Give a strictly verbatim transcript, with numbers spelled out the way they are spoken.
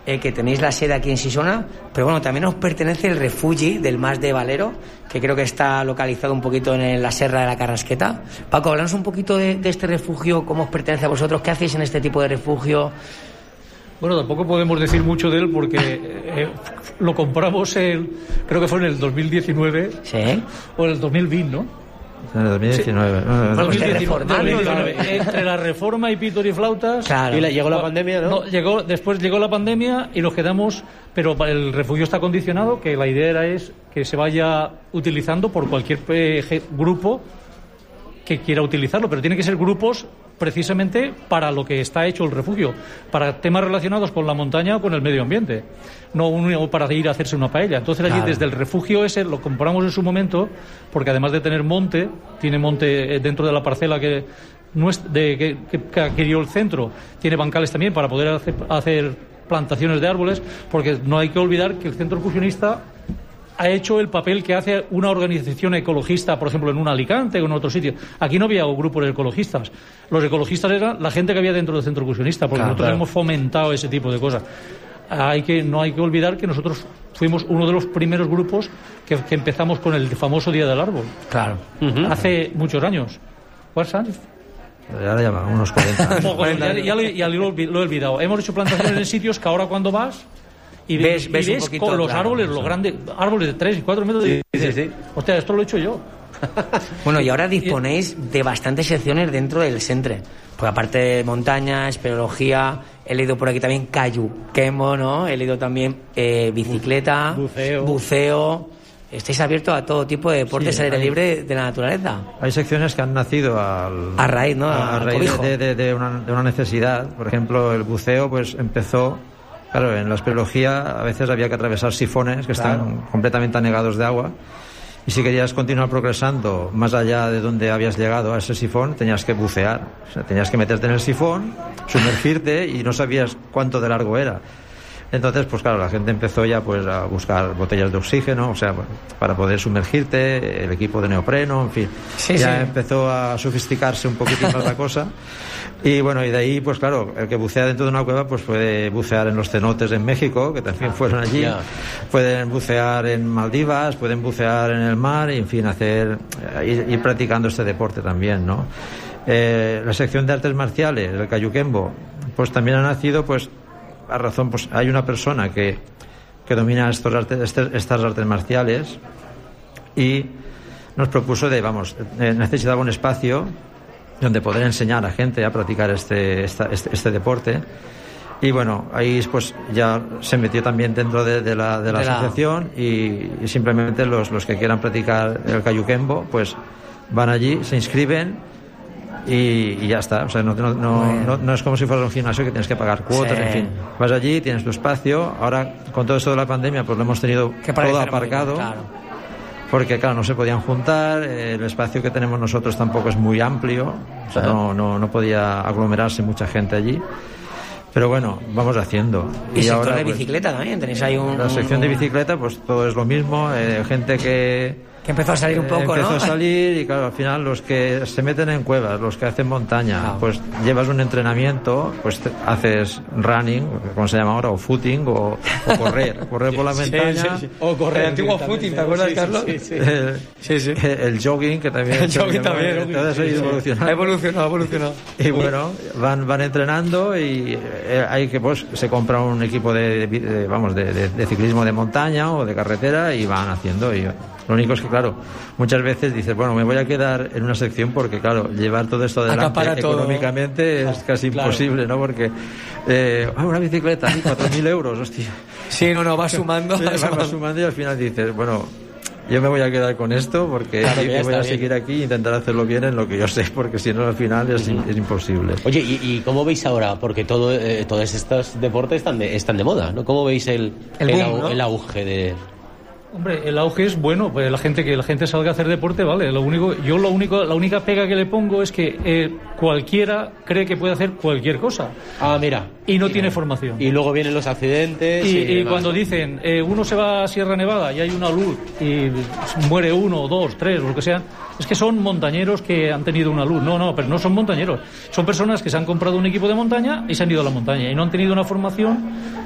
eh, que tenéis la sede aquí en Sisona, pero bueno, también os pertenece el refugi del Mas de Valero, que creo que está localizado un poquito en la Serra de la Carrasqueta. Paco, háblanos un poquito de, de este refugio, cómo os pertenece a vosotros, qué hacéis en este tipo de refugio. Bueno, tampoco podemos decir mucho de él porque eh, lo compramos, el, creo que fue en el dos mil diecinueve. ¿Sí? O en el dos mil veinte, ¿no? En el dos mil diecinueve. Sí. No, no, dos mil diecinueve. Entre la reforma y pitos y flautas. Claro. Y la, llegó la pandemia, ¿no? no llegó, después llegó la pandemia y nos quedamos, pero el refugio está condicionado, que la idea era es que se vaya utilizando por cualquier eh, grupo que quiera utilizarlo, pero tiene que ser grupos precisamente para lo que está hecho el refugio, para temas relacionados con la montaña o con el medio ambiente, no uno para ir a hacerse una paella. Entonces allí, claro, desde el refugio ese lo compramos en su momento, porque además de tener monte, tiene monte dentro de la parcela que no es de que, que, que adquirió el centro, tiene bancales también para poder hacer, hacer plantaciones de árboles, porque no hay que olvidar que el centro excursionista ha hecho el papel que hace una organización ecologista, por ejemplo, en un Alicante o en otro sitio. Aquí no había grupos de ecologistas. Los ecologistas eran la gente que había dentro del centro excursionista, porque claro, nosotros claro. hemos fomentado ese tipo de cosas. Hay que, no hay que olvidar que nosotros fuimos uno de los primeros grupos que, que empezamos con el famoso Día del Árbol. Claro. Uh-huh. Hace muchos años. ¿Cuántos años? Ya le llaman, unos cuarenta. ya, ya, lo, ya lo, lo he olvidado. Hemos hecho plantaciones en sitios que ahora cuando vas y ves, ves, y ves poquito, con los claro, árboles, los grandes árboles de tres y cuatro metros, sí, y dices, sí, sí. hostia, esto lo he hecho yo. Bueno, y ahora disponéis de bastantes secciones dentro del centre, porque aparte de montaña, espeleología, he leído por aquí también cayuquemo, ¿no? He leído también eh, bicicleta, buceo. buceo. Estáis abiertos a todo tipo de deportes, sí, al aire libre de la naturaleza. Hay secciones que han nacido al, a raíz, ¿no? A, a raíz de, de, de, una, de una necesidad. Por ejemplo, el buceo pues empezó. Claro, en la espeleología a veces había que atravesar sifones que claro. están completamente anegados de agua, y si querías continuar progresando más allá de donde habías llegado a ese sifón, tenías que bucear, o sea, tenías que meterte en el sifón, sumergirte, y no sabías cuánto de largo era. Entonces, pues claro, la gente empezó ya pues a buscar botellas de oxígeno, o sea, para poder sumergirte, el equipo de neopreno, en fin. Sí, ya sí. empezó a sofisticarse un poquitín más la cosa. Y bueno, y de ahí, pues claro, el que bucea dentro de una cueva, pues puede bucear en los cenotes en México, que también fueron allí. Yeah. Pueden bucear en Maldivas, pueden bucear en el mar, y en fin, hacer, ir, ir practicando este deporte también, ¿no? Eh, la sección de artes marciales, el cayuquembo, pues también ha nacido, pues, a razón, pues hay una persona que, que domina estos artes, este, estas artes marciales, y nos propuso de, vamos, necesitaba un espacio donde poder enseñar a gente a practicar este, esta, este, este deporte. Y bueno, ahí pues ya se metió también dentro de, de la, de la de asociación la... Y, y simplemente los, los que quieran practicar el cayuquembo pues van allí, se inscriben y, y ya está. O sea, no, no, no, no, no es como si fuera un gimnasio que tienes que pagar cuotas, sí. En fin. Vas allí, tienes tu espacio. Ahora, con todo esto de la pandemia, pues lo hemos tenido todo aparcado. Bien, claro. Porque, claro, no se podían juntar, el espacio que tenemos nosotros tampoco es muy amplio, o sea, no, no, no podía aglomerarse mucha gente allí. Pero bueno, vamos haciendo. Y, y sector ahora, de pues, bicicleta también, tenéis ahí un... La sección de bicicleta, pues todo es lo mismo, eh, gente que... Que empezó a salir un poco, eh, empezó ¿no? Empezó a salir y claro, al final los que se meten en cuevas, los que hacen montaña, claro. Pues llevas un entrenamiento, pues te, haces running, como se llama ahora, o footing, o, o correr, correr por la montaña. Sí, sí, sí. O correr. El antiguo footing, ¿te acuerdas, sí, Carlos? Sí, sí. El, sí, sí. el jogging, que también... El jogging también. Entonces ha ido evolucionando. Ha evolucionado, ha evolucionado. Y bueno, van, van entrenando y eh, hay que, pues, se compra un equipo de, de, de vamos, de, de, de ciclismo de montaña o de carretera y van haciendo y... Lo único es que, claro, muchas veces dices, bueno, me voy a quedar en una sección porque, claro, llevar todo esto adelante económicamente todo. Es casi claro. Imposible, ¿no? Porque, eh, ah, una bicicleta, cuatro mil euros, hostia. Sí, no, no, va sumando. Va sumando. sumando y al final dices, bueno, yo me voy a quedar con esto porque claro, yo voy a bien. seguir aquí e intentar hacerlo bien en lo que yo sé, porque si no, al final es, uh-huh. es imposible. Oye, ¿y, ¿y cómo veis ahora? Porque todo, eh, todos estos deportes están de, están de moda, ¿no? ¿Cómo veis el, el, boom, el, ¿no? el auge de...? Hombre, el auge es bueno, pues la gente que la gente salga a hacer deporte, vale. Lo único, yo lo único, la única pega que le pongo es que eh, cualquiera cree que puede hacer cualquier cosa. Ah, mira. Y no y tiene no. formación. Y luego vienen los accidentes. Y, y, y cuando dicen eh, uno se va a Sierra Nevada y hay una luz y muere uno, dos, tres, o lo que sea, es que son montañeros que han tenido una luz. No, no, pero no son montañeros. Son personas que se han comprado un equipo de montaña y se han ido a la montaña y no han tenido una formación